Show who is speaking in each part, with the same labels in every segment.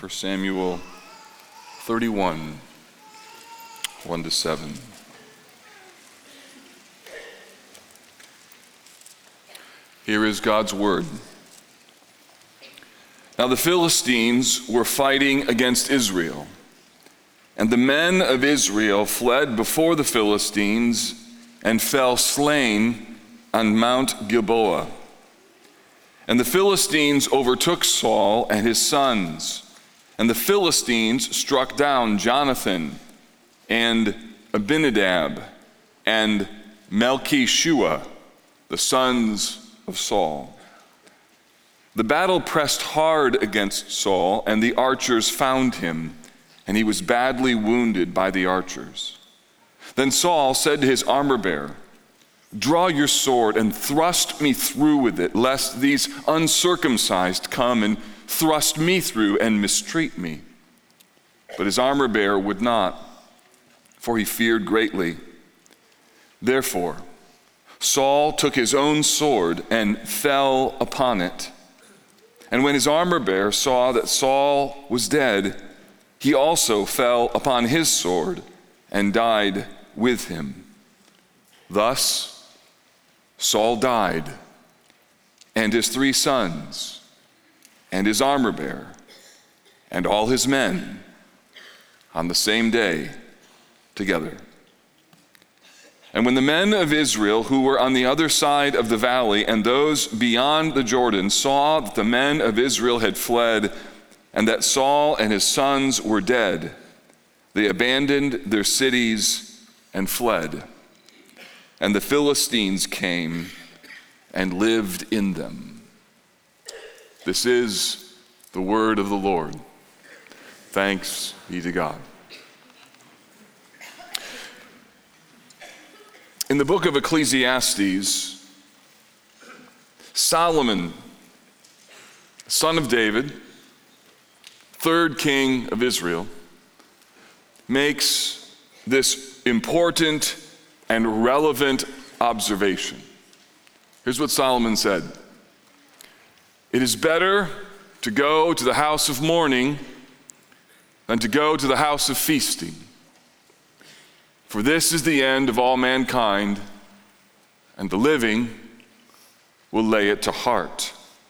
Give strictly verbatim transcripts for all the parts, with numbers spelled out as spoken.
Speaker 1: First Samuel thirty-one, one to seven. Here is God's word. Now the Philistines were fighting against Israel, and the men of Israel fled before the Philistines and fell slain on Mount Gilboa. And the Philistines overtook Saul and his sons, and the Philistines struck down Jonathan and Abinadab and Melchishua, the sons of Saul. The battle pressed hard against Saul, and the archers found him, and he was badly wounded by the archers. Then Saul said to his armor-bearer, "Draw your sword and thrust me through with it, lest these uncircumcised come and thrust me through and mistreat me." But his armor-bearer would not, for he feared greatly. Therefore, Saul took his own sword and fell upon it. And when his armor-bearer saw that Saul was dead, he also fell upon his sword and died with him. Thus, Saul died, and his three sons, and his armor-bearer, and all his men, on the same day together. And when the men of Israel who were on the other side of the valley and those beyond the Jordan saw that the men of Israel had fled, and that Saul and his sons were dead, they abandoned their cities and fled. And the Philistines came and lived in them. This is the word of the Lord. Thanks be to God. In the book of Ecclesiastes, Solomon, son of David, third king of Israel, makes this important and relevant observation. Here's what Solomon said: "It is better to go to the house of mourning than to go to the house of feasting. For this is the end of all mankind, and the living will lay it to heart."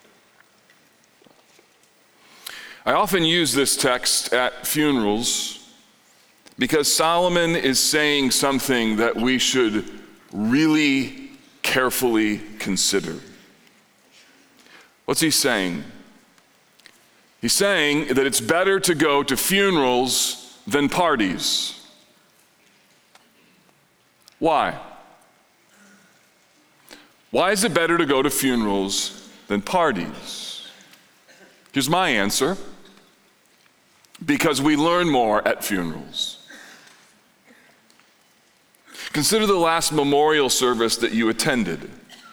Speaker 1: I often use this text at funerals because Solomon is saying something that we should really carefully consider. What's he saying? He's saying that it's better to go to funerals than parties. Why? Why is it better to go to funerals than parties? Here's my answer: because we learn more at funerals. Consider the last memorial service that you attended.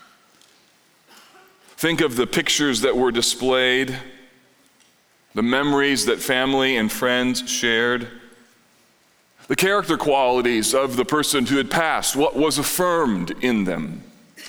Speaker 1: Think of the pictures that were displayed, the memories that family and friends shared, the character qualities of the person who had passed, what was affirmed in them.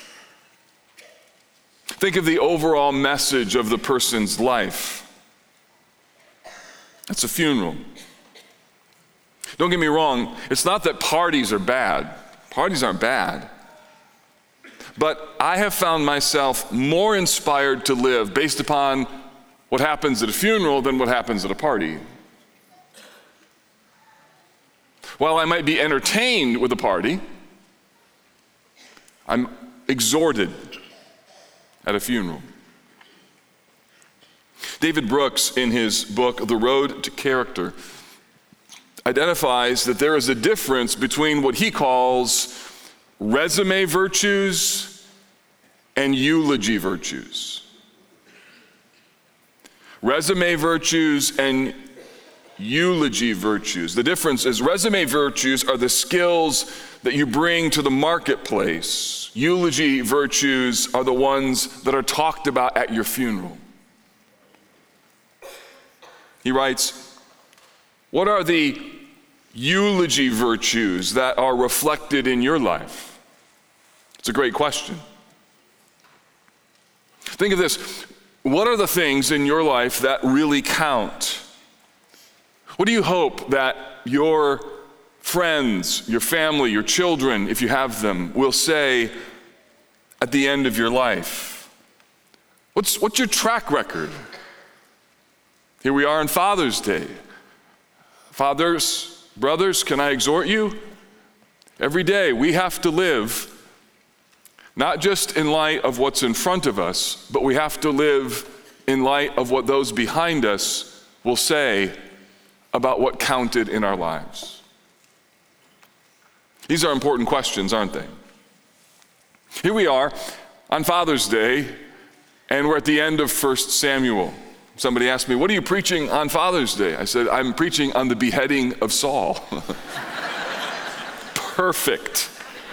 Speaker 1: Think of the overall message of the person's life. That's a funeral. Don't get me wrong, it's not that parties are bad. Parties aren't bad. But I have found myself more inspired to live based upon what happens at a funeral than what happens at a party. While I might be entertained with a party, I'm exhorted at a funeral. David Brooks, in his book, The Road to Character, identifies that there is a difference between what he calls resume virtues and eulogy virtues. Resume virtues and eulogy virtues. The difference is resume virtues are the skills that you bring to the marketplace. Eulogy virtues are the ones that are talked about at your funeral. He writes, "What are the eulogy virtues that are reflected in your life?" It's a great question. Think of this. What are the things in your life that really count? What do you hope that your friends, your family, your children, if you have them, will say at the end of your life? What's, what's your track record? Here we are on Father's Day. Fathers, brothers, can I exhort you? Every day we have to live not just in light of what's in front of us, but we have to live in light of what those behind us will say about what counted in our lives. These are important questions, aren't they? Here we are on Father's Day, and we're at the end of First Samuel. Somebody asked me, what are you preaching on Father's Day? I said, I'm preaching on the beheading of Saul. Perfect.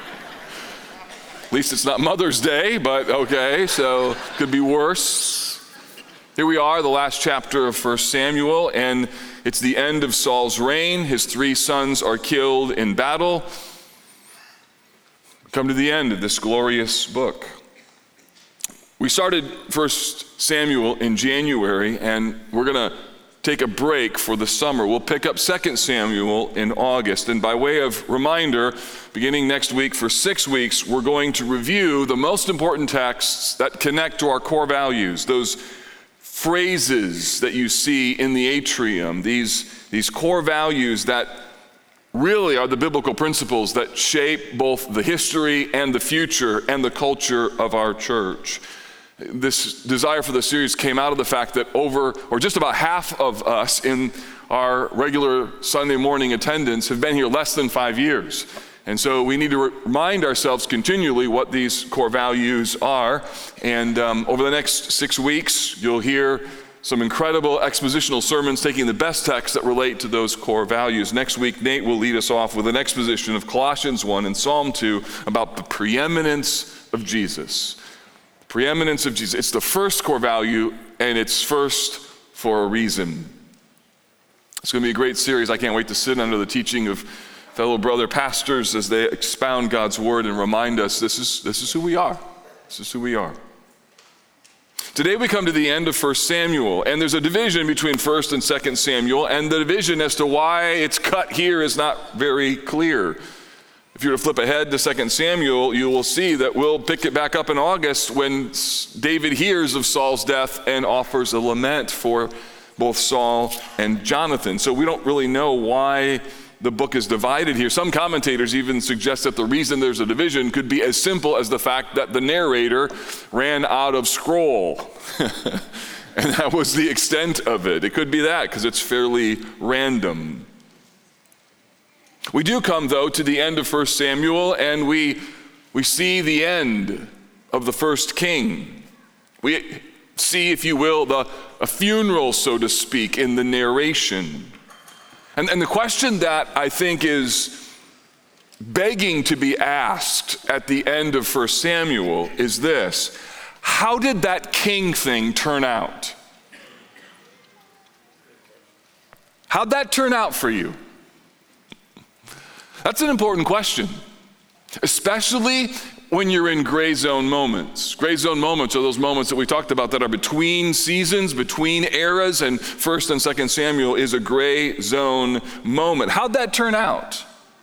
Speaker 1: At least it's not Mother's Day, but okay, so could be worse. Here we are, the last chapter of First Samuel, and it's the end of Saul's reign. His three sons are killed in battle. Come to the end of this glorious book. We started First Samuel in January, and we're going to take a break for the summer. We'll pick up Second Samuel in August. And by way of reminder, beginning next week for six weeks, we're going to review the most important texts that connect to our core values, those phrases that you see in the atrium, these, these core values that really are the biblical principles that shape both the history and the future and the culture of our church. This desire for the series came out of the fact that over, or just about half of us in our regular Sunday morning attendance have been here less than five years. And so we need to remind ourselves continually what these core values are. And um, over the next six weeks, you'll hear some incredible expositional sermons taking the best texts that relate to those core values. Next week, Nate will lead us off with an exposition of Colossians one and Psalm two about the preeminence of Jesus. Preeminence of Jesus. It's the first core value, and it's first for a reason. It's going to be a great series. I can't wait to sit under the teaching of fellow brother pastors as they expound God's word and remind us this is, this is who we are. This is who we are. Today we come to the end of First Samuel, and there's a division between First and Second Samuel, and the division as to why it's cut here is not very clear. If you were to flip ahead to Second Samuel, you will see that we'll pick it back up in August when David hears of Saul's death and offers a lament for both Saul and Jonathan. So we don't really know why the book is divided here. Some commentators even suggest that the reason there's a division could be as simple as the fact that the narrator ran out of scroll. And that was the extent of it. It could be that because it's fairly random. We do come, though, to the end of First Samuel, and we, we see the end of the first king. We see, if you will, the, a funeral, so to speak, in the narration. And, and the question that I think is begging to be asked at the end of First Samuel is this: how did that king thing turn out? How'd that turn out for you? That's an important question, especially when you're in gray zone moments. Gray zone moments are those moments that we talked about that are between seasons, between eras, and First and Second Samuel is a gray zone moment. How'd that turn out?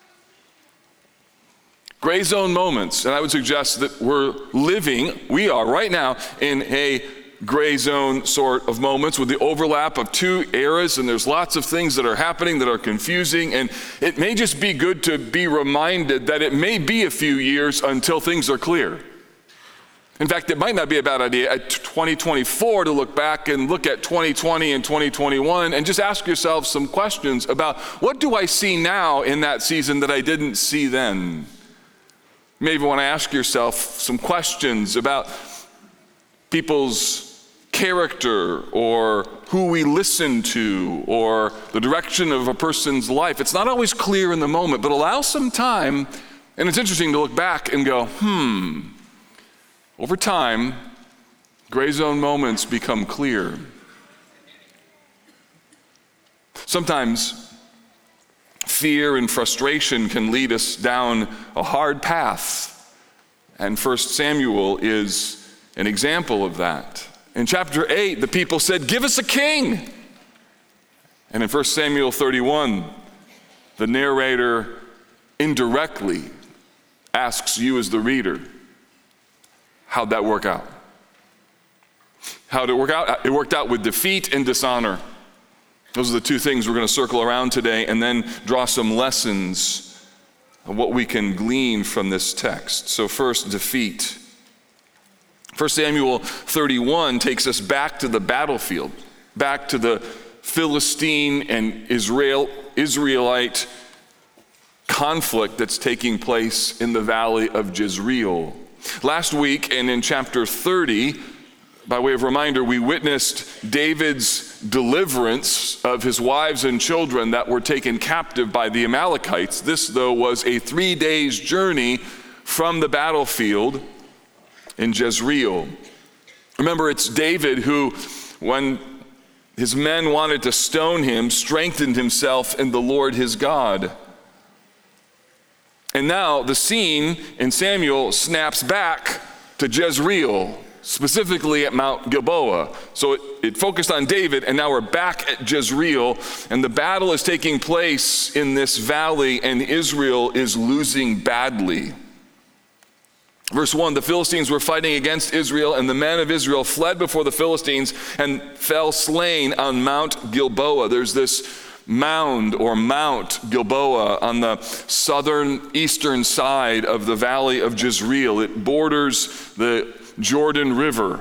Speaker 1: Gray zone moments, and I would suggest that we're living, we are right now, in a gray zone sort of moments with the overlap of two eras, and there's lots of things that are happening that are confusing, and it may just be good to be reminded that it may be a few years until things are clear. In fact, it might not be a bad idea at twenty twenty-four to look back and look at twenty twenty and twenty twenty-one and just ask yourself some questions about what do I see now in that season that I didn't see then? You may even want to ask yourself some questions about people's character or who we listen to or the direction of a person's life. It's not always clear in the moment, but allow some time, and it's interesting to look back and go, hmm, over time, gray zone moments become clear. Sometimes fear and frustration can lead us down a hard path, and First Samuel is an example of that. In chapter eight, the people said, "Give us a king." And in First Samuel thirty-one, the narrator indirectly asks you as the reader, how'd that work out? How'd it work out? It worked out with defeat and dishonor. Those are the two things we're going to circle around today and then draw some lessons of what we can glean from this text. So first, defeat. First Samuel thirty-one takes us back to the battlefield, back to the Philistine and Israel, Israelite conflict that's taking place in the valley of Jezreel. Last week and in chapter thirty, by way of reminder, we witnessed David's deliverance of his wives and children that were taken captive by the Amalekites. This, though, was a three days journey from the battlefield in Jezreel. Remember, it's David who, when his men wanted to stone him, strengthened himself in the Lord his God. And now the scene in Samuel snaps back to Jezreel, specifically at Mount Gilboa. So it, it focused on David, and now we're back at Jezreel, and the battle is taking place in this valley, and Israel is losing badly. Verse one, the Philistines were fighting against Israel, and the men of Israel fled before the Philistines and fell slain on Mount Gilboa. There's this mound or Mount Gilboa on the southern eastern side of the valley of Jezreel. It borders the Jordan River.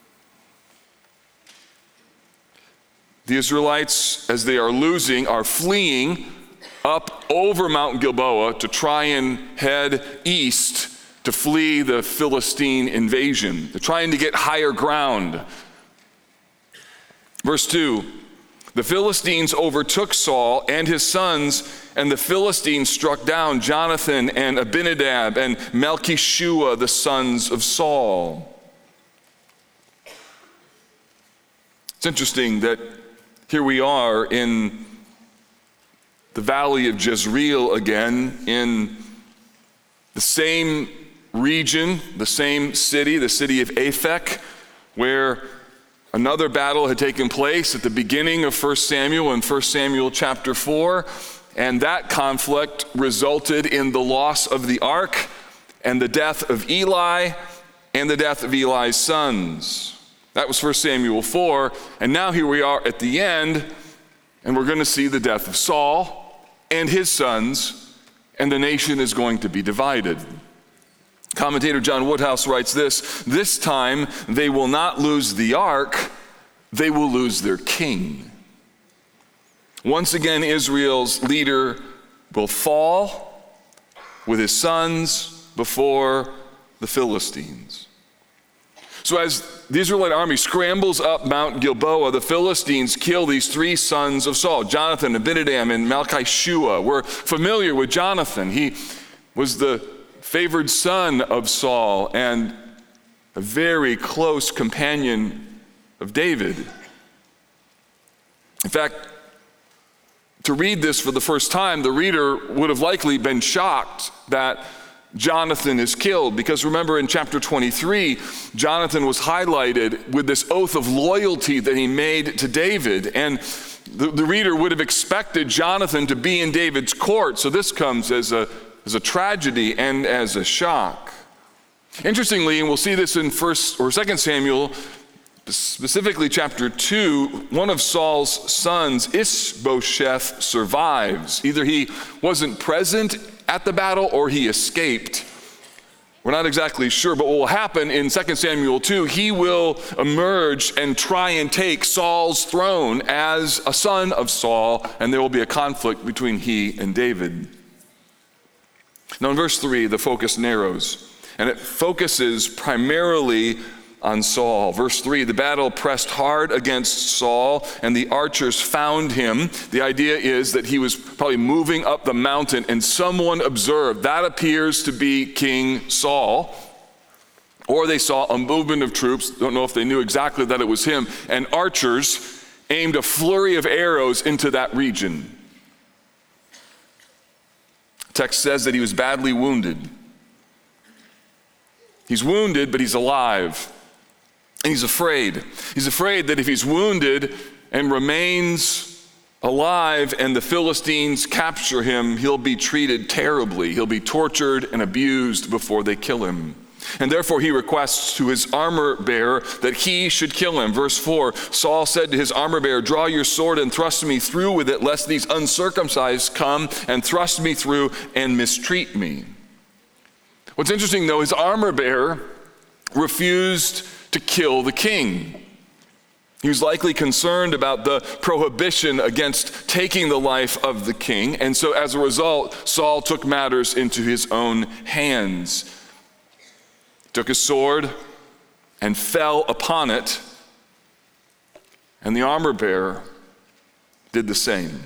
Speaker 1: The Israelites, as they are losing, are fleeing up over Mount Gilboa to try and head east to flee the Philistine invasion. They're trying to get higher ground. Verse two, the Philistines overtook Saul and his sons, and the Philistines struck down Jonathan and Abinadab and Malchishua, the sons of Saul. It's interesting that here we are in the valley of Jezreel again, in the same region, the same city, the city of Aphek, where another battle had taken place at the beginning of First Samuel in First Samuel chapter four, and that conflict resulted in the loss of the ark and the death of Eli and the death of Eli's sons. That was First Samuel four, and now here we are at the end, and we're going to see the death of Saul and his sons, and the nation is going to be divided. Commentator John Woodhouse writes this, this time they will not lose the ark, they will lose their king. Once again, Israel's leader will fall with his sons before the Philistines. So as the Israelite army scrambles up Mount Gilboa, the Philistines kill these three sons of Saul, Jonathan, Abinadab, and Malchishua. We're familiar with Jonathan. He was the favored son of Saul and a very close companion of David. In fact, to read this for the first time, the reader would have likely been shocked that Jonathan is killed, because remember in chapter twenty-three, Jonathan was highlighted with this oath of loyalty that he made to David, and the, the reader would have expected Jonathan to be in David's court, so this comes as a as a tragedy and as a shock. Interestingly, and we'll see this in first or second Samuel, specifically chapter two, one of Saul's sons, Ishbosheth, survives. Either he wasn't present at the battle or he escaped. We're not exactly sure, but what will happen in Second Samuel two, he will emerge and try and take Saul's throne as a son of Saul, and there will be a conflict between he and David. Now in verse three, the focus narrows, and it focuses primarily on Saul. Verse three, the battle pressed hard against Saul, and the archers found him. The idea is that he was probably moving up the mountain, and someone observed. That appears to be King Saul. Or they saw a movement of troops, don't know if they knew exactly that it was him, and archers aimed a flurry of arrows into that region. The text says that he was badly wounded. He's wounded, but he's alive. And he's afraid. He's afraid that if he's wounded and remains alive and the Philistines capture him, he'll be treated terribly. He'll be tortured and abused before they kill him. And therefore he requests to his armor bearer that he should kill him. Verse four, Saul said to his armor bearer, "Draw your sword and thrust me through with it, lest these uncircumcised come and thrust me through and mistreat me." What's interesting though, his armor bearer refused to kill the king. He was likely concerned about the prohibition against taking the life of the king, and so as a result, Saul took matters into his own hands. He took his sword and fell upon it, and the armor bearer did the same.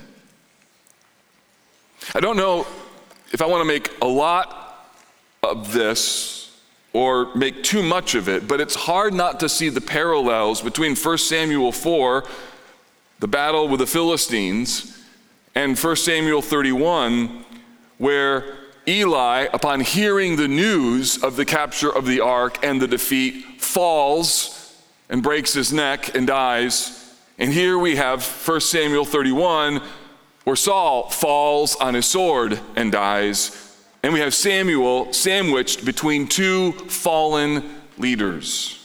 Speaker 1: I don't know if I want to make a lot of this or make too much of it, but it's hard not to see the parallels between First Samuel four, the battle with the Philistines, and First Samuel thirty-one, where Eli, upon hearing the news of the capture of the ark and the defeat, falls and breaks his neck and dies. And here we have First Samuel thirty-one, where Saul falls on his sword and dies. And we have Samuel sandwiched between two fallen leaders.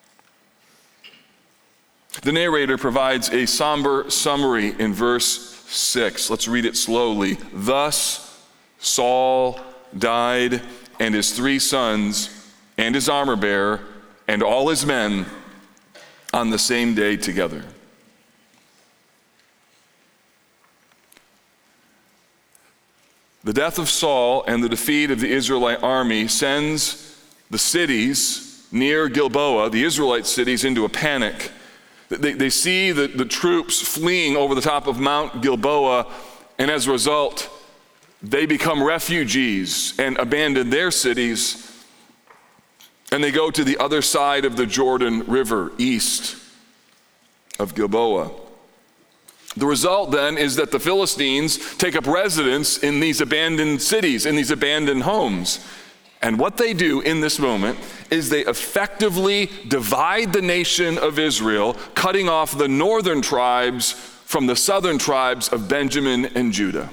Speaker 1: The narrator provides a somber summary in verse six. Let's read it slowly. Thus Saul died, and his three sons, and his armor bearer, and all his men on the same day together. The death of Saul and the defeat of the Israelite army sends the cities near Gilboa, the Israelite cities, into a panic. They, they see the, the troops fleeing over the top of Mount Gilboa, and as a result, they become refugees and abandon their cities, and they go to the other side of the Jordan River, east of Gilboa. The result then is that the Philistines take up residence in these abandoned cities, in these abandoned homes. And what they do in this moment is they effectively divide the nation of Israel, cutting off the northern tribes from the southern tribes of Benjamin and Judah.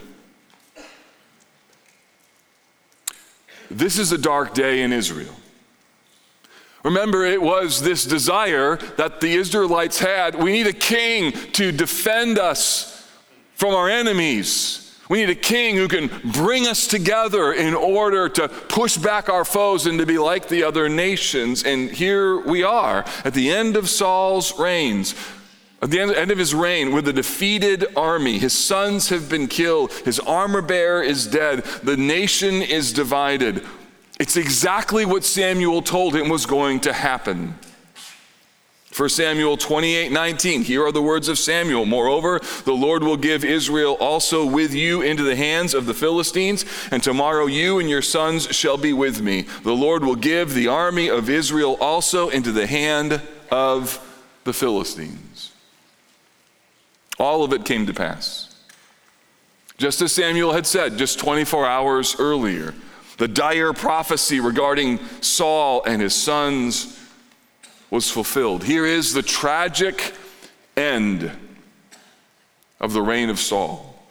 Speaker 1: This is a dark day in Israel. Remember, it was this desire that the Israelites had. We need a king to defend us from our enemies. We need a king who can bring us together in order to push back our foes and to be like the other nations. And here we are at the end of Saul's reigns. At the end of his reign, with a defeated army, his sons have been killed, his armor bearer is dead, the nation is divided. It's exactly what Samuel told him was going to happen. First Samuel twenty-eight nineteen, here are the words of Samuel. Moreover, the Lord will give Israel also with you into the hands of the Philistines, and tomorrow you and your sons shall be with me. The Lord will give the army of Israel also into the hand of the Philistines. All of it came to pass. Just as Samuel had said just twenty-four hours earlier, the dire prophecy regarding Saul and his sons was fulfilled. Here is the tragic end of the reign of Saul.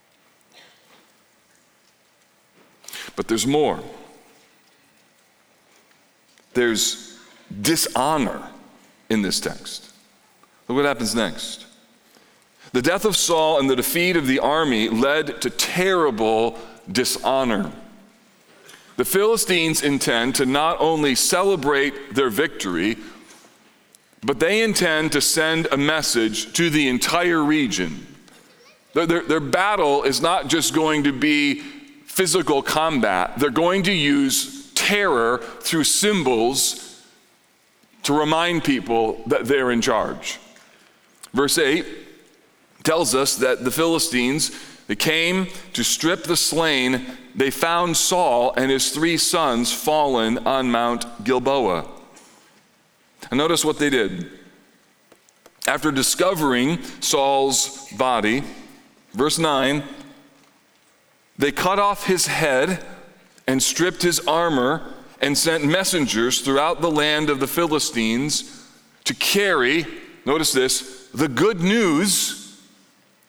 Speaker 1: But there's more. There's dishonor in this text. Look what happens next. The death of Saul and the defeat of the army led to terrible dishonor. The Philistines intend to not only celebrate their victory, but they intend to send a message to the entire region. Their, their, their battle is not just going to be physical combat. They're going to use terror through symbols to remind people that they're in charge. Verse eight tells us that the Philistines, they came to strip the slain. They found Saul and his three sons fallen on Mount Gilboa. And notice what they did. After discovering Saul's body, verse nine, they cut off his head and stripped his armor and sent messengers throughout the land of the Philistines to carry, notice this, the good news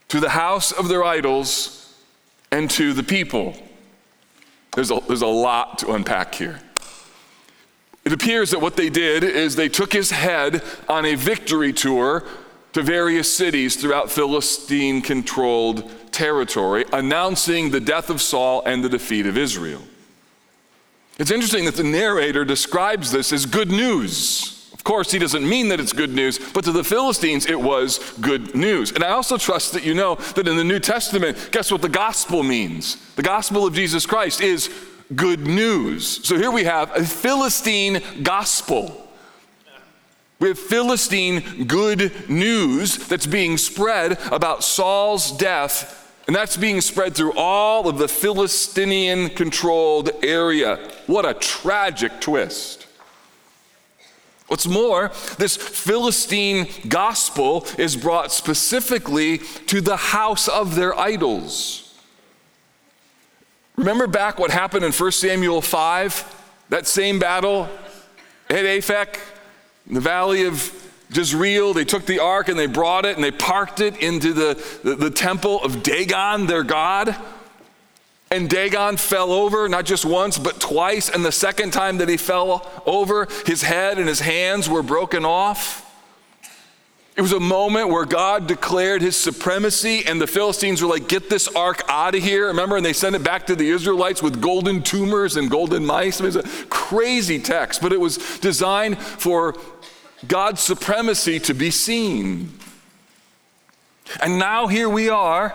Speaker 1: to the house of their idols, and to the people. There's a, there's a lot to unpack here. It appears that what they did is they took his head on a victory tour to various cities throughout Philistine-controlled territory, announcing the death of Saul and the defeat of Israel. It's interesting that the narrator describes this as good news. Of course, he doesn't mean that it's good news, but to the Philistines, it was good news. And I also trust that you know that in the New Testament, guess what the gospel means? The gospel of Jesus Christ is good news. So here we have a Philistine gospel. We have Philistine good news that's being spread about Saul's death, and that's being spread through all of the Philistinian-controlled area. What a tragic twist. What's more, this Philistine gospel is brought specifically to the house of their idols. Remember back what happened in First Samuel five? That same battle at Aphek? In the valley of Jezreel, they took the ark and they brought it and they parked it into the, the, the temple of Dagon, their god. And Dagon fell over, not just once, but twice. And the second time that he fell over, his head and his hands were broken off. It was a moment where God declared his supremacy, and the Philistines were like, get this ark out of here. Remember? And they sent it back to the Israelites with golden tumors and golden mice. It was a crazy text, but it was designed for God's supremacy to be seen. And now here we are.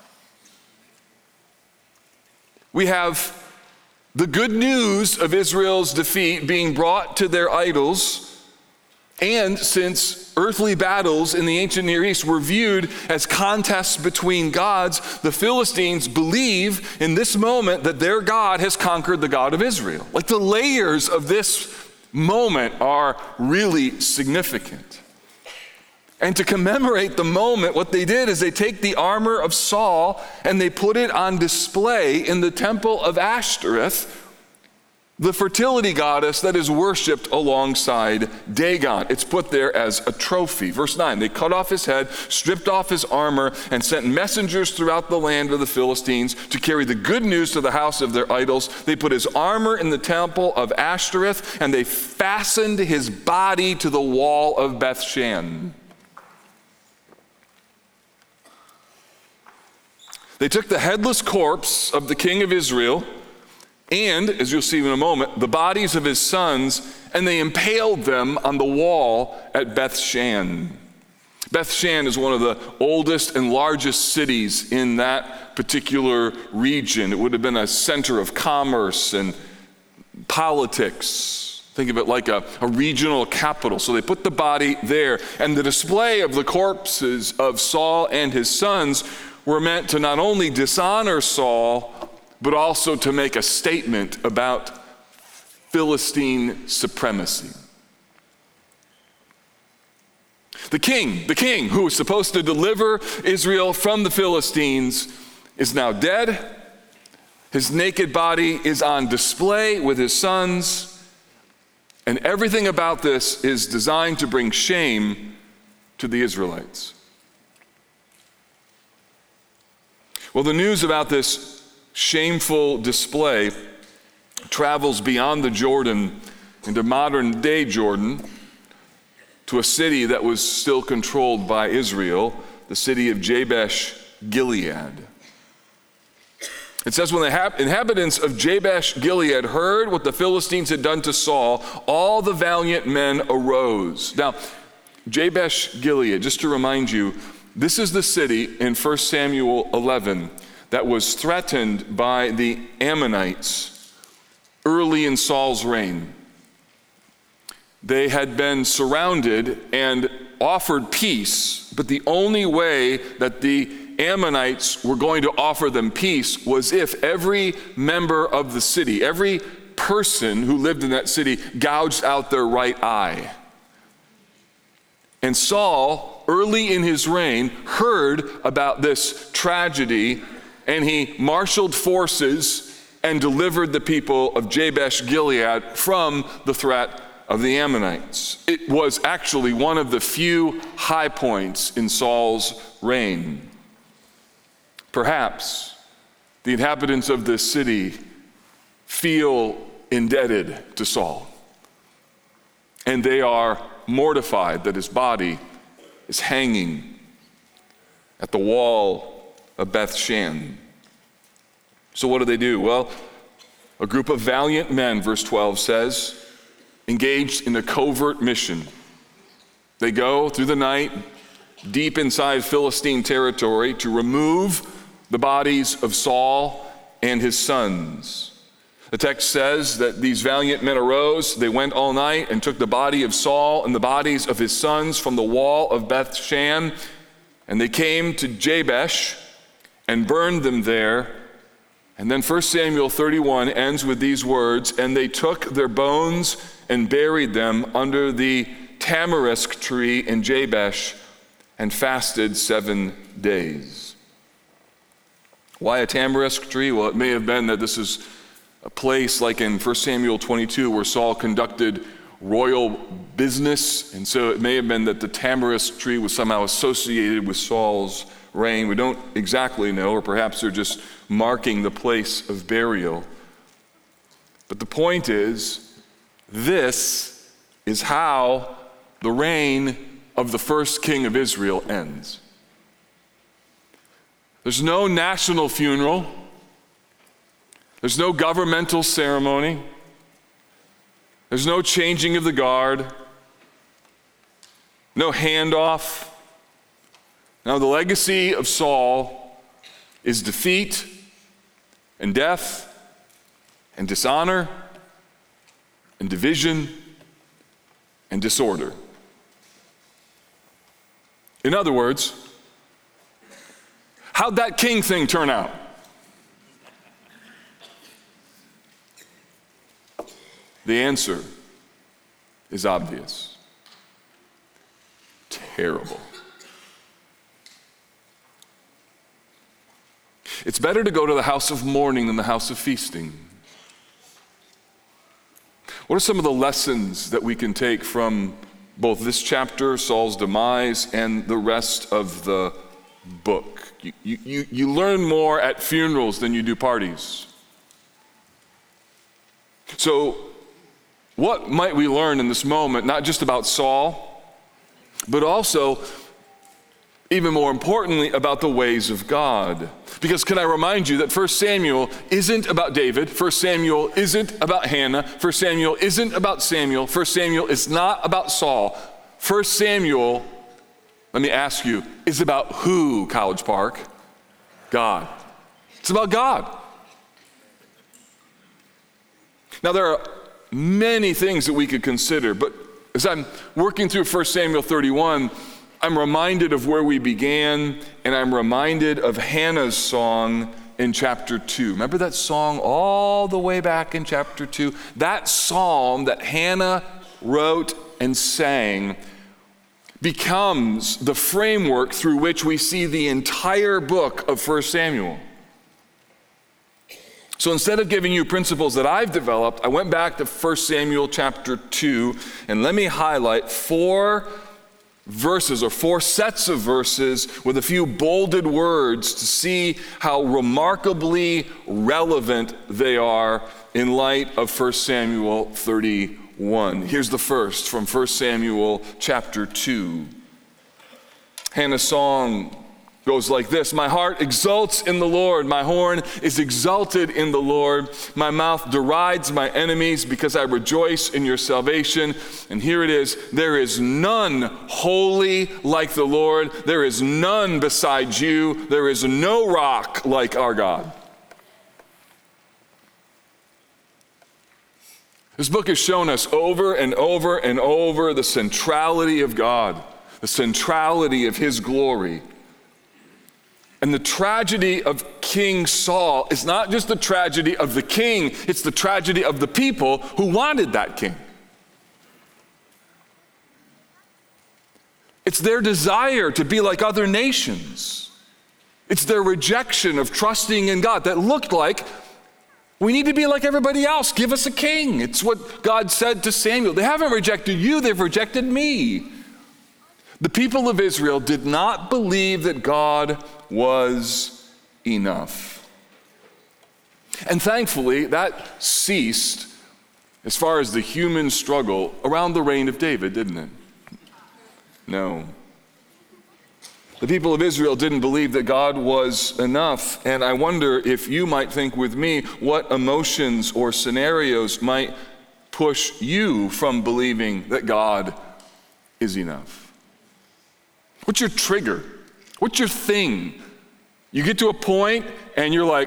Speaker 1: We have the good news of Israel's defeat being brought to their idols. And since earthly battles in the ancient Near East were viewed as contests between gods, the Philistines believe in this moment that their God has conquered the God of Israel. Like the layers of this moment are really significant. And to commemorate the moment, what they did is they take the armor of Saul and they put it on display in the temple of Ashtoreth, the fertility goddess that is worshipped alongside Dagon. It's put there as a trophy. Verse nine, they cut off his head, stripped off his armor, and sent messengers throughout the land of the Philistines to carry the good news to the house of their idols. They put his armor in the temple of Ashtoreth, and they fastened his body to the wall of Bethshan. They took the headless corpse of the king of Israel and, as you'll see in a moment, the bodies of his sons, and they impaled them on the wall at Bethshan. Bethshan is one of the oldest and largest cities in that particular region. It would have been a center of commerce and politics. Think of it like a, a regional capital. So they put the body there, and the display of the corpses of Saul and his sons were meant to not only dishonor Saul, but also to make a statement about Philistine supremacy. The king, the king who was supposed to deliver Israel from the Philistines is now dead. His naked body is on display with his sons, and everything about this is designed to bring shame to the Israelites. Well, the news about this shameful display travels beyond the Jordan into modern day Jordan to a city that was still controlled by Israel, the city of Jabesh Gilead. It says, when the inhabitants of Jabesh Gilead heard what the Philistines had done to Saul, all the valiant men arose. Now, Jabesh Gilead, just to remind you, this is the city in First Samuel eleven that was threatened by the Ammonites early in Saul's reign. They had been surrounded and offered peace, but the only way that the Ammonites were going to offer them peace was if every member of the city, every person who lived in that city, gouged out their right eye. And Saul, early in his reign, heard about this tragedy, and he marshaled forces and delivered the people of Jabesh Gilead from the threat of the Ammonites. It was actually one of the few high points in Saul's reign. Perhaps the inhabitants of this city feel indebted to Saul, and they are mortified that his body is hanging at the wall of Beth Shan. So what do they do? Well, a group of valiant men, verse twelve says, engaged in a covert mission. They go through the night deep inside Philistine territory to remove the bodies of Saul and his sons. The text says that these valiant men arose, they went all night and took the body of Saul and the bodies of his sons from the wall of Beth Shan, and they came to Jabesh and burned them there. And then First Samuel thirty-one ends with these words, and they took their bones and buried them under the tamarisk tree in Jabesh and fasted seven days. Why a tamarisk tree? Well, it may have been that this is a place like in First Samuel twenty-two where Saul conducted royal business, and so it may have been that the tamarisk tree was somehow associated with Saul's reign. We don't exactly know, or perhaps they're just marking the place of burial. But the point is, this is how the reign of the first king of Israel ends. There's no national funeral. There's no governmental ceremony. There's no changing of the guard. No handoff. Now, the legacy of Saul is defeat and death and dishonor and division and disorder. In other words, how'd that king thing turn out? The answer is obvious. Terrible. It's better to go to the house of mourning than the house of feasting. What are some of the lessons that we can take from both this chapter, Saul's demise, and the rest of the book? You, you, you learn more at funerals than you do parties. So, what might we learn in this moment, not just about Saul, but also, even more importantly, about the ways of God? Because can I remind you that First Samuel isn't about David, First Samuel isn't about Hannah, First Samuel isn't about Samuel, First Samuel is not about Saul. First Samuel, let me ask you, is about who, College Park? God. It's about God. Now there are many things that we could consider, but as I'm working through First Samuel thirty-one, I'm reminded of where we began, and I'm reminded of Hannah's song in chapter two. Remember that song all the way back in chapter two? That psalm that Hannah wrote and sang becomes the framework through which we see the entire book of First Samuel. So instead of giving you principles that I've developed, I went back to First Samuel chapter two, and let me highlight four verses or four sets of verses with a few bolded words to see how remarkably relevant they are in light of First Samuel thirty-one. Here's the first from First Samuel chapter two. Hannah's song goes like this: my heart exults in the Lord, my horn is exalted in the Lord, my mouth derides my enemies because I rejoice in your salvation. And here it is: there is none holy like the Lord, there is none beside you, there is no rock like our God. This book has shown us over and over and over the centrality of God, the centrality of his glory. And the tragedy of King Saul is not just the tragedy of the king, it's the tragedy of the people who wanted that king. It's their desire to be like other nations. It's their rejection of trusting in God that looked like, we need to be like everybody else, give us a king. It's what God said to Samuel. They haven't rejected you, they've rejected me. The people of Israel did not believe that God was enough. And thankfully, that ceased as far as the human struggle around the reign of David, didn't it? No. The people of Israel didn't believe that God was enough, and I wonder if you might think with me what emotions or scenarios might push you from believing that God is enough. What's your trigger? What's your thing? You get to a point and you're like,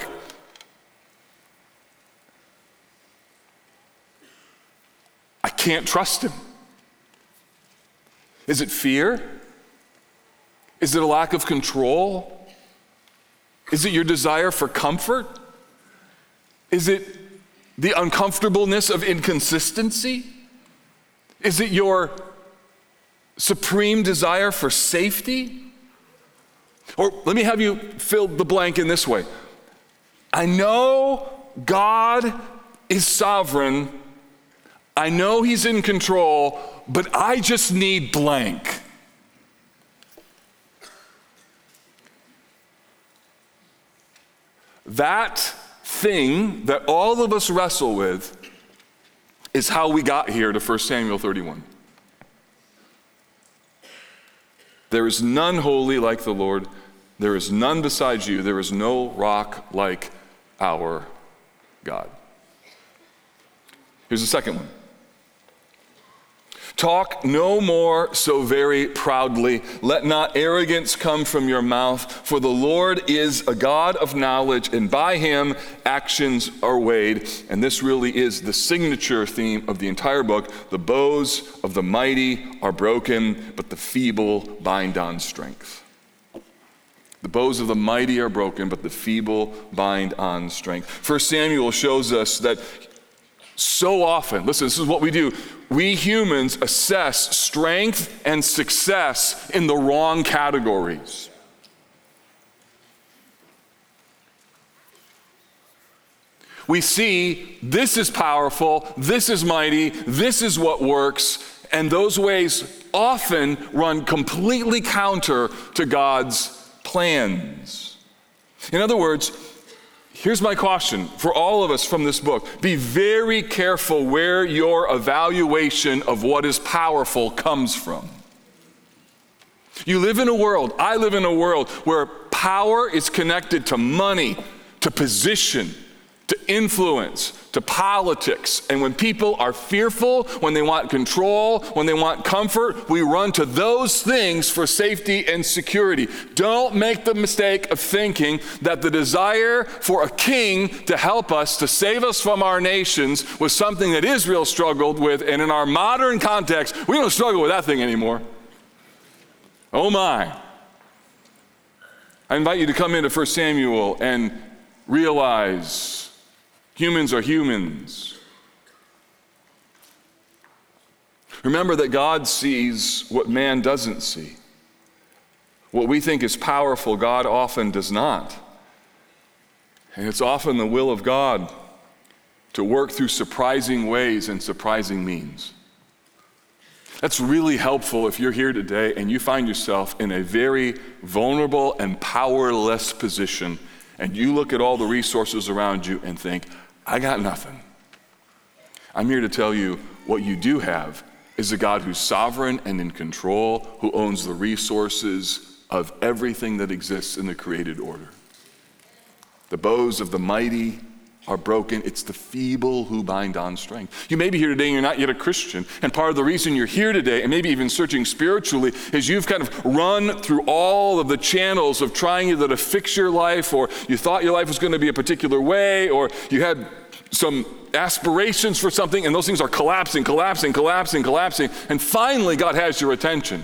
Speaker 1: I can't trust him. Is it fear? Is it a lack of control? Is it your desire for comfort? Is it the uncomfortableness of inconsistency? Is it your supreme desire for safety? Or let me have you fill the blank in this way. I know God is sovereign. I know he's in control, but I just need blank. That thing that all of us wrestle with is how we got here to First Samuel thirty-one. There is none holy like the Lord. There is none besides you. There is no rock like our God. Here's the second one. Talk no more so very proudly. Let not arrogance come from your mouth, for the Lord is a God of knowledge, and by him actions are weighed. And this really is the signature theme of the entire book. The bows of the mighty are broken, but the feeble bind on strength. The bows of the mighty are broken, but the feeble bind on strength. First Samuel shows us that so often, listen, this is what we do. We humans assess strength and success in the wrong categories. We see this is powerful, this is mighty, this is what works, and those ways often run completely counter to God's plans. In other words, here's my caution for all of us from this book. Be very careful where your evaluation of what is powerful comes from. You live in a world, I live in a world where power is connected to money, to position, to influence, to politics. And when people are fearful, when they want control, when they want comfort, we run to those things for safety and security. Don't make the mistake of thinking that the desire for a king to help us, to save us from our nations, was something that Israel struggled with. And in our modern context, we don't struggle with that thing anymore. Oh my. I invite you to come into First Samuel and realize humans are humans. Remember that God sees what man doesn't see. What we think is powerful, God often does not. And it's often the will of God to work through surprising ways and surprising means. That's really helpful if you're here today and you find yourself in a very vulnerable and powerless position, and you look at all the resources around you and think, I got nothing. I'm here to tell you what you do have is a God who's sovereign and in control, who owns the resources of everything that exists in the created order. The bows of the mighty are broken. It's the feeble who bind on strength. You may be here today and you're not yet a Christian. And part of the reason you're here today and maybe even searching spiritually is you've kind of run through all of the channels of trying either to fix your life, or you thought your life was going to be a particular way, or you had some aspirations for something, and those things are collapsing, collapsing, collapsing, collapsing. And finally God has your attention.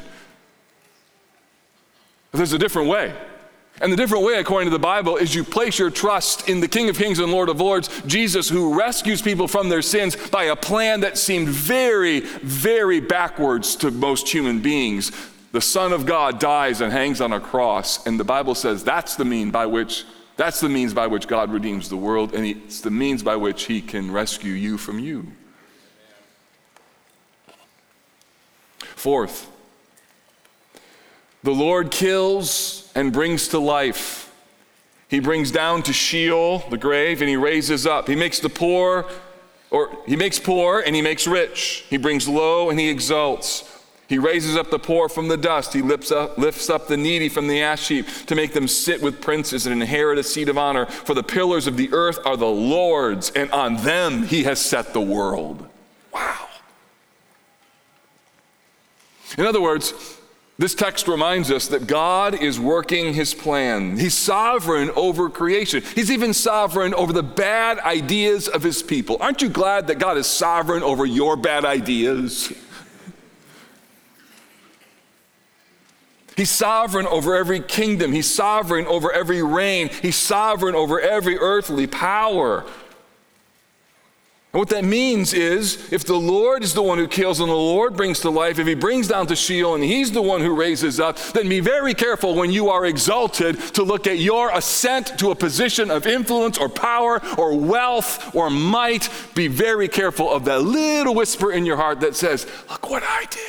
Speaker 1: But there's a different way. And the different way, according to the Bible, is you place your trust in the King of Kings and Lord of Lords, Jesus, who rescues people from their sins by a plan that seemed very, very backwards to most human beings. The Son of God dies and hangs on a cross, and the Bible says that's the mean by which, that's the means by which God redeems the world, and it's the means by which he can rescue you from you. Fourth, the Lord kills and brings to life. He brings down to Sheol, the grave, and he raises up. He makes the poor, or he makes poor and he makes rich. He brings low and he exalts. He raises up the poor from the dust. He lifts up, lifts up the needy from the ash heap to make them sit with princes and inherit a seat of honor. For the pillars of the earth are the Lord's, and on them he has set the world. Wow. In other words, this text reminds us that God is working his plan. He's sovereign over creation. He's even sovereign over the bad ideas of his people. Aren't you glad that God is sovereign over your bad ideas? He's sovereign over every kingdom. He's sovereign over every reign. He's sovereign over every earthly power. And what that means is, if the Lord is the one who kills and the Lord brings to life, if he brings down to Sheol and he's the one who raises up, then be very careful when you are exalted to look at your ascent to a position of influence or power or wealth or might. Be very careful of that little whisper in your heart that says, look what I did.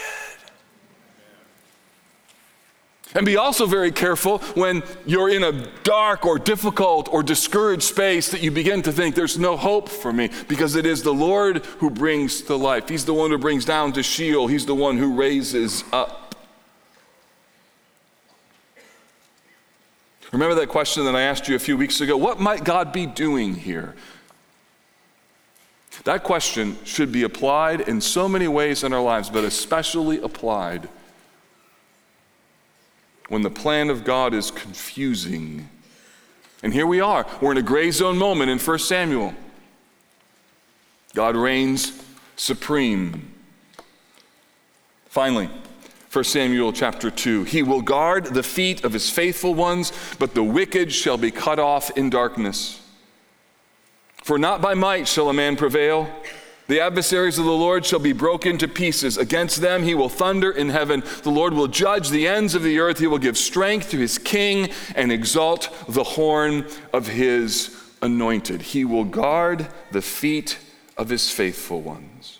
Speaker 1: And be also very careful when you're in a dark or difficult or discouraged space that you begin to think there's no hope for me, because it is the Lord who brings to life. He's the one who brings down to Sheol. He's the one who raises up. Remember that question that I asked you a few weeks ago? What might God be doing here? That question should be applied in so many ways in our lives, but especially applied when the plan of God is confusing. And here we are. We're in a gray zone moment in First Samuel. God reigns supreme. Finally, First Samuel chapter two. He will guard the feet of his faithful ones, but the wicked shall be cut off in darkness. For not by might shall a man prevail. The adversaries of the Lord shall be broken to pieces. Against them he will thunder in heaven. The Lord will judge the ends of the earth. He will give strength to his king and exalt the horn of his anointed. He will guard the feet of his faithful ones.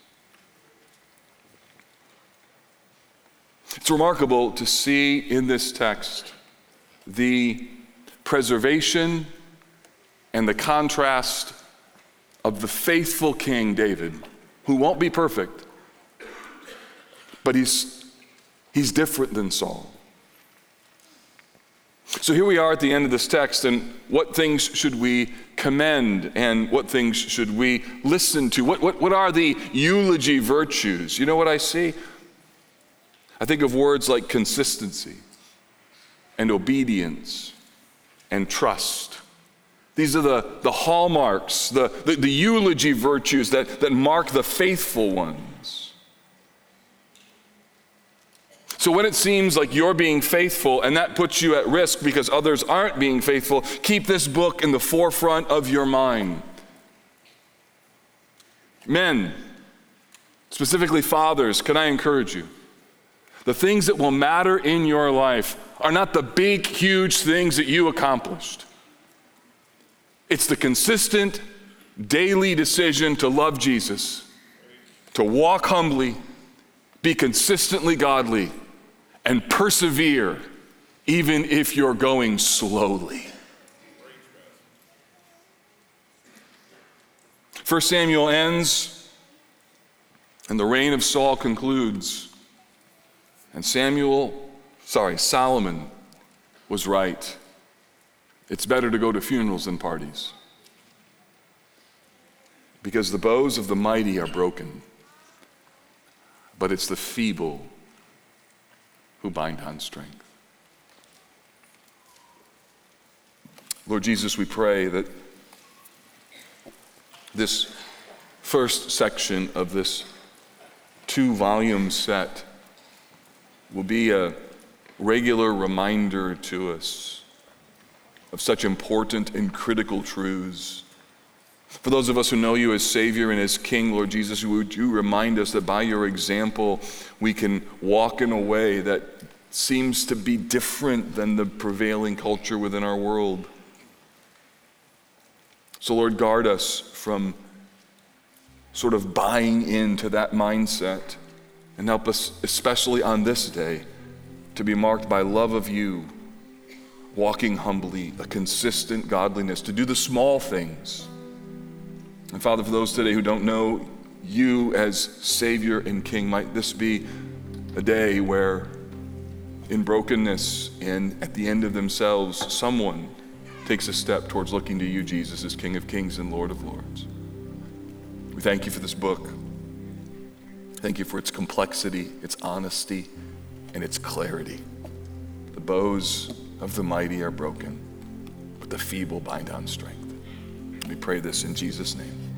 Speaker 1: It's remarkable to see in this text the preservation and the contrast of the faithful King David, who won't be perfect, but he's, he's different than Saul. So here we are at the end of this text, and what things should we commend and what things should we listen to? What, what, what are the eulogy virtues? You know what I see? I think of words like consistency and obedience and trust. These are the, the hallmarks, the, the, the eulogy virtues that, that mark the faithful ones. So when it seems like you're being faithful and that puts you at risk because others aren't being faithful, keep this book in the forefront of your mind. Men, specifically fathers, can I encourage you? The things that will matter in your life are not the big, huge things that you accomplished. It's the consistent, daily decision to love Jesus, to walk humbly, be consistently godly, and persevere even if you're going slowly. First Samuel ends, and the reign of Saul concludes. And Samuel, sorry, Solomon was right. It's better to go to funerals than parties, because the bows of the mighty are broken, but it's the feeble who bind on strength. Lord Jesus, we pray that this first section of this two-volume set will be a regular reminder to us of such important and critical truths. For those of us who know you as Savior and as King, Lord Jesus, would you remind us that by your example we can walk in a way that seems to be different than the prevailing culture within our world. So Lord, guard us from sort of buying into that mindset, and help us, especially on this day, to be marked by love of you, walking humbly, a consistent godliness, to do the small things. And Father, for those today who don't know you as Savior and King, might this be a day where in brokenness and at the end of themselves, someone takes a step towards looking to you, Jesus, as King of Kings and Lord of Lords. We thank you for this book. Thank you for its complexity, its honesty, and its clarity. The bows of the mighty are broken, but the feeble bind on strength. We pray this in Jesus' name.